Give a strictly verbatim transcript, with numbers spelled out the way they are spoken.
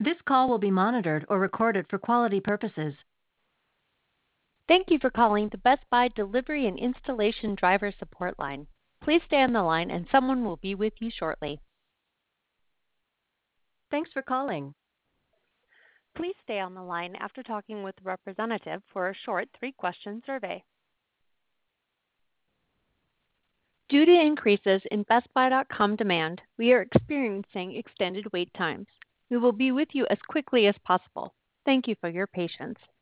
This call will be monitored or recorded for quality purposes. Thank you for calling the Best Buy Delivery and Installation Driver Support Line. Please stay on the line and someone will be with you shortly. Thanks for calling. Please stay on the line after talking with a representative for a short three-question survey. Due to increases in Best Buy dot com demand, we are experiencing extended wait times. We will be with you as quickly as possible. Thank you for your patience.